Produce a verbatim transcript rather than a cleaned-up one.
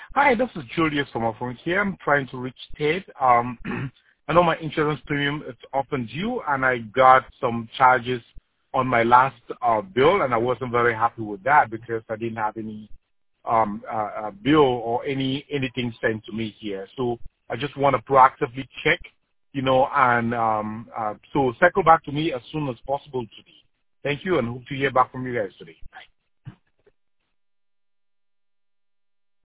Hi, this is Julius from our phone here. I'm trying to reach Ted. Um, I know my insurance premium is up and due, and I got some charges on my last uh, bill, and I wasn't very happy with that because I didn't have any um, uh, uh, bill or any anything sent to me here. So I just want to proactively check, you know, and um, uh, so circle back to me as soon as possible today. Thank you, and hope to hear back from you guys today. Bye.